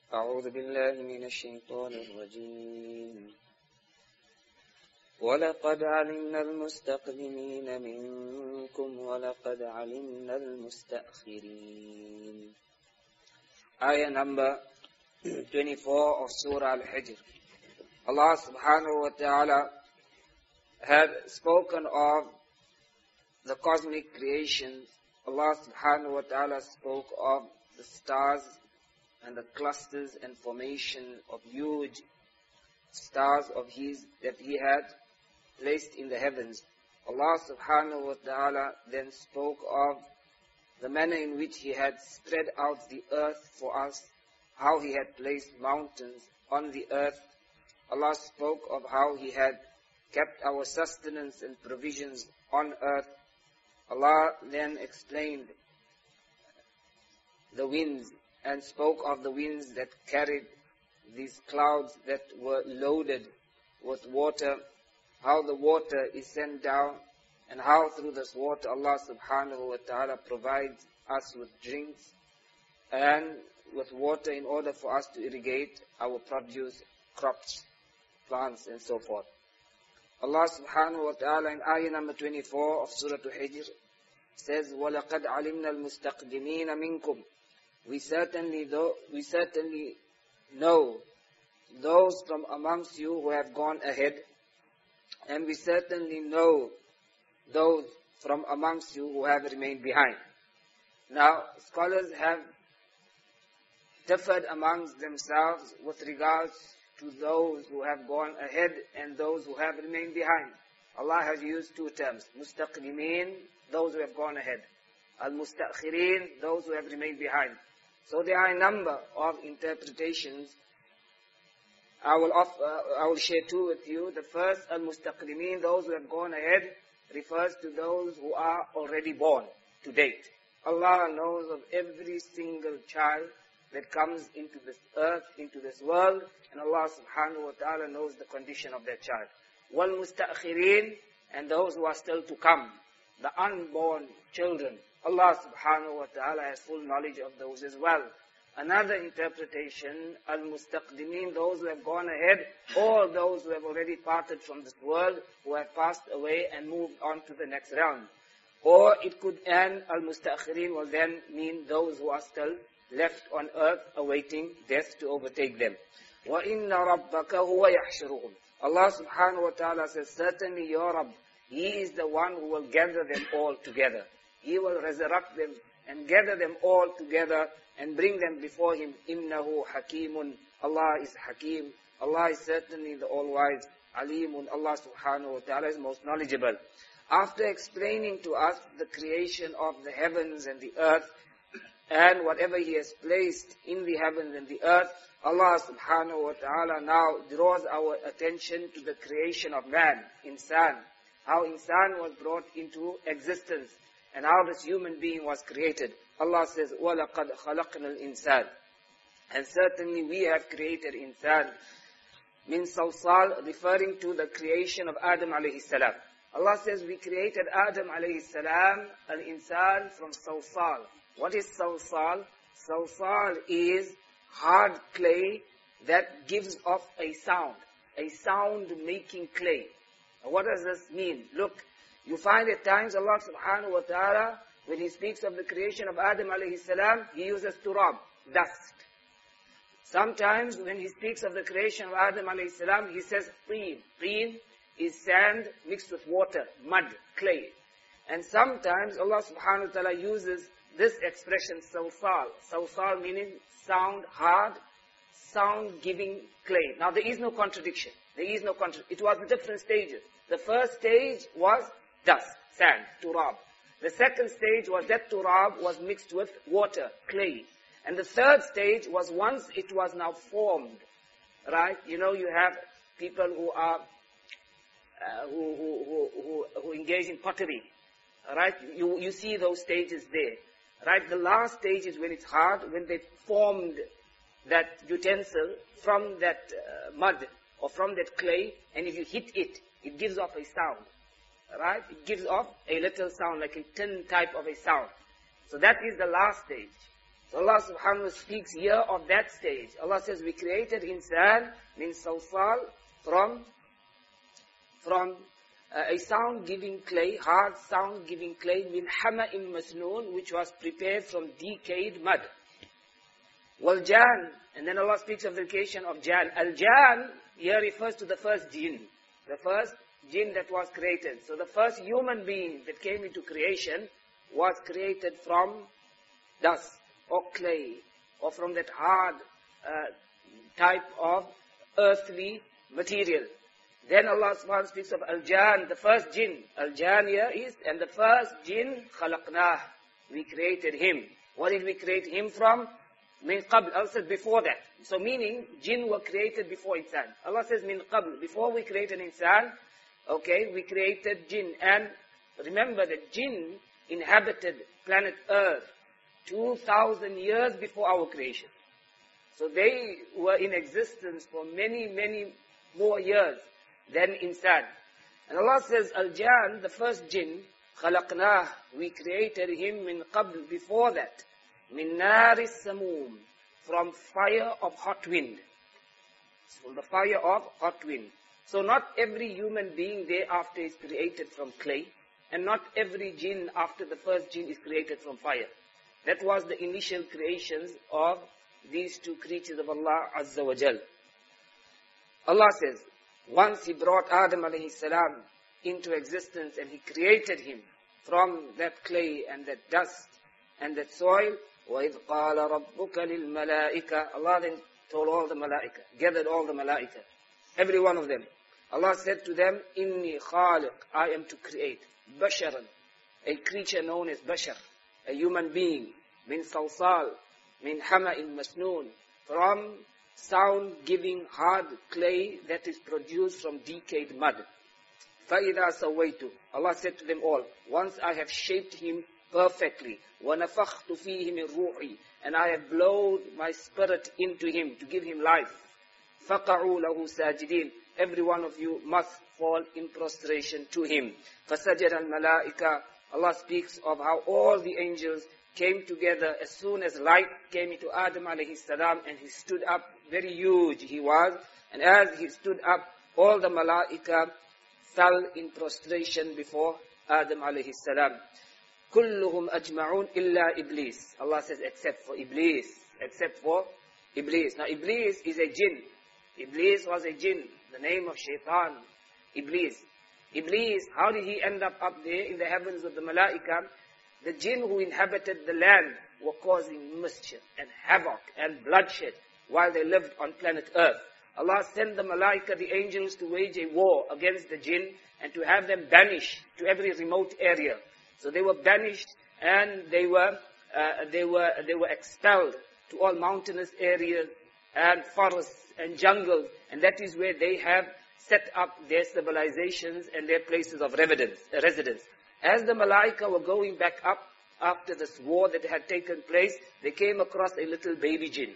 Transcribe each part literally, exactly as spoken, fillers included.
أعوذ بالله من الشيطان الرجيم ولقد علمنا المستقدمين منكم ولقد علمنا المستأخرين. Ayah number twenty-four of Surah Al-Hijr. Allah subhanahu wa ta'ala had spoken of the cosmic creation. Allah subhanahu wa ta'ala spoke of the stars and the clusters and formation of huge stars of His that He had placed in the heavens. Allah subhanahu wa ta'ala then spoke of the manner in which He had spread out the earth for us, how He had placed mountains on the earth. Allah spoke of how He had kept our sustenance and provisions on earth. Allah then explained the winds and spoke of the winds that carried these clouds that were loaded with water, how the water is sent down, and how through this water Allah subhanahu wa ta'ala provides us with drinks and with water in order for us to irrigate our produce, crops, plants, and so forth. Allah subhanahu wa ta'ala in ayah number twenty-four of Surah Al-Hijr says, وَلَقَدْ عَلِمْنَا الْمُسْتَقْدِمِينَ مِنْكُمْ. We certainly, do, we certainly know those from amongst you who have gone ahead, and we certainly know those from amongst you who have remained behind. Now, scholars have differed amongst themselves with regards to those who have gone ahead and those who have remained behind. Allah has used two terms, mustaqdimeen, those who have gone ahead, al-mustakhirin, those who have remained behind. So there are a number of interpretations. I will, offer, uh, I will share two with you. The first, al-mustaqdimeen, those who have gone ahead, refers to those who are already born to date. Allah knows of every single child that comes into this earth, into this world, and Allah subhanahu wa ta'ala knows the condition of that child. Wal-mustakhirin, and those who are still to come, the unborn children. Allah subhanahu wa ta'ala has full knowledge of those as well. Another interpretation, al-mustaqdimeen, those who have gone ahead, all those who have already parted from this world, who have passed away and moved on to the next realm. Or it could end, al-mustakhirin will then mean those who are still left on earth awaiting death to overtake them. وَإِنَّ رَبَّكَ هُوَ يَحْشُرُهُمْ. Allah subhanahu wa ta'ala says, certainly your Rabb, He is the one who will gather them all together. He will resurrect them and gather them all together and bring them before Him. إِنَّهُ حَكِيمٌ. Allah is Hakim. Allah is certainly the all-wise. Alimun. Allah subhanahu wa ta'ala is most knowledgeable. After explaining to us the creation of the heavens and the earth, and whatever He has placed in the heavens and the earth, Allah subhanahu wa ta'ala now draws our attention to the creation of man, insan. How insan was brought into existence and how this human being was created. Allah says, وَلَقَدْ خَلَقْنَا الْإِنسَانِ. And certainly we have created insan. Min salsal, referring to the creation of Adam alayhi salam. Allah says we created Adam alayhi salam, al-insan, from salsal. What is salsal? Salsal is hard clay that gives off a sound, a sound-making clay. Now, what does this mean? Look, you find at times Allah subhanahu wa ta'ala, when He speaks of the creation of Adam alayhi salam, He uses turab, dust. Sometimes when He speaks of the creation of Adam alayhi salam, He says teen. Teen is sand mixed with water, mud, clay. And sometimes Allah subhanahu wa ta'ala uses this expression, salsal. Salsal meaning sound, hard, sound-giving clay. Now there is no contradiction. There is no contradiction. It was the different stages. The first stage was dust, sand, turab. The second stage was that turab was mixed with water, clay. And the third stage was once it was now formed, right? You know, you have people who are, uh, who, who, who, who, who engage in pottery, right? You, you see those stages there. Right, the last stage is when it's hard, when they formed that utensil from that uh, mud or from that clay, and if you hit it, it gives off a sound. Right? It gives off a little sound, like a tin type of a sound. So that is the last stage. So Allah subhanahu wa ta'ala speaks here of that stage. Allah says, we created insan min salsal from, from uh, a sound-giving clay, hard sound-giving clay, min hama'in masnoon, which was prepared from decayed mud. Wal jan, and then Allah speaks of the creation of jan. Al jan here refers to the first jinn, the first jinn that was created. So the first human being that came into creation was created from dust or clay, or from that hard uh, type of earthly material. Then Allah subhanahu wa ta'ala speaks of Al-Jan, the first jinn. Al-Jan here is, and the first jinn, khalaqnah, we created him. What did we create him from? Min qabl, Allah says before that. So meaning, jinn were created before insan. Allah says min qabl, before we created insan, okay, we created jinn. And remember that jinn inhabited planet Earth two thousand years before our creation. So they were in existence for many, many more years than insan. And Allah says, Al-Jan, the first jinn, khalaqnah, we created him min qabl, before that, min naris samoom, from fire of hot wind. From the fire of hot wind. So not every human being thereafter is created from clay, and not every jinn after the first jinn is created from fire. That was the initial creations of these two creatures of Allah Azza wa Jal. Allah says, once He brought Adam alayhi salam into existence and He created him from that clay and that dust and that soil, وَإِذْ قَالَ رَبُّكَ لِلْمَلَائِكَةِ, Allah then told all the malaika, gathered all the malaika, every one of them. Allah said to them, إِنِّي خَالِقٌ, I am to create, basharan, a creature known as bashar, a human being, min salsal, min hama'in masnoon, from sound-giving hard clay that is produced from decayed mud. فَإِذَا سَوَّيْتُ, Allah said to them all, once I have shaped him perfectly, وَنَفَخْتُ فِيهِ مِنْ رُوحِي, and I have blown my spirit into him to give him life. فَقَعُوا لَهُ سَاجِدِينَ, every one of you must fall in prostration to him. فَسَجَدَ الْمَلَائِكَةِ, Allah speaks of how all the angels came together as soon as light came into Adam alayhi salam, and he stood up, very huge he was, and as he stood up, all the malaika fell in prostration before Adam alayhi salam. Kulluhum ajma'un illa Iblis. Allah says except for Iblis, except for Iblis. Now Iblis is a jinn. Iblis was a jinn, the name of Shaitan, Iblis. Iblis, how did he end up up there in the heavens of the malaika? The jinn who inhabited the land were causing mischief and havoc and bloodshed while they lived on planet Earth. Allah sent the malaika, the angels, to wage a war against the jinn and to have them banished to every remote area. So they were banished and they were, uh, they were, they were expelled to all mountainous areas and forests and jungles, and that is where they have set up their civilizations and their places of residence. residence. As the malaika were going back up after this war that had taken place, they came across a little baby jinn.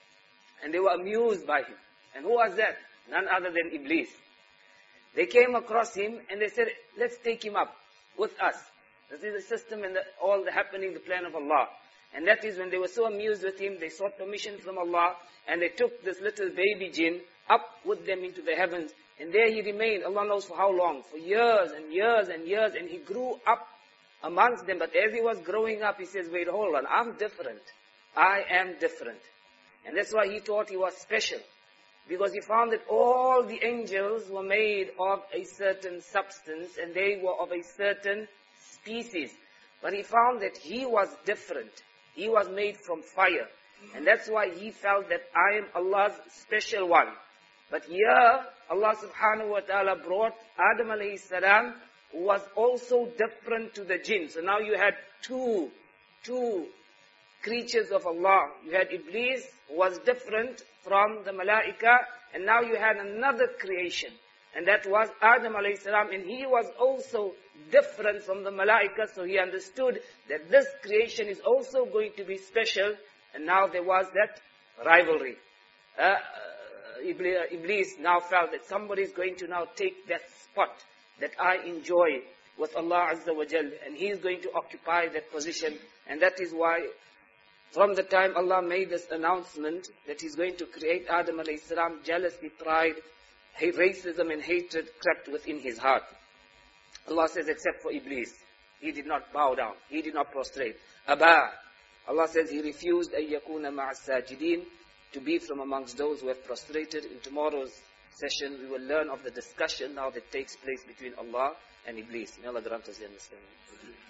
And they were amused by him. And who was that? None other than Iblis. They came across him and they said, let's take him up with us. This is the system and the, all the happening, the plan of Allah. And that is when they were so amused with him, they sought permission from Allah, and they took this little baby jinn up with them into the heavens. And there he remained, Allah knows for how long, for years and years and years, and he grew up amongst them. But as he was growing up, he says, wait, hold on, I'm different. I am different. And that's why he thought he was special. Because he found that all the angels were made of a certain substance, and they were of a certain species. But he found that he was different. He was made from fire. And that's why he felt that I am Allah's special one. But here, Allah subhanahu wa ta'ala brought Adam alayhi salam, who was also different to the jinn. So now you had two, two creatures of Allah. You had Iblis, who was different from the malaika, and now you had another creation. And that was Adam alayhi salam, and he was also different from the malaika, so he understood that this creation is also going to be special, and now there was that rivalry. Uh, Iblis now felt that somebody is going to now take that spot that I enjoy with Allah Azza wa Jal, and he is going to occupy that position, and that is why From the time Allah made this announcement that He's going to create Adam alayhi salam, jealousy, pride, racism and hatred crept within his heart. Allah says, except for Iblis. He did not bow down. He did not prostrate. Aba. Allah says he refused أَن يَكُونَ مَعَ السَّاجِدِينَ, to be from amongst those who have prostrated. In tomorrow's session, we will learn of the discussion now that takes place between Allah and Iblis. May Allah grant us the understanding.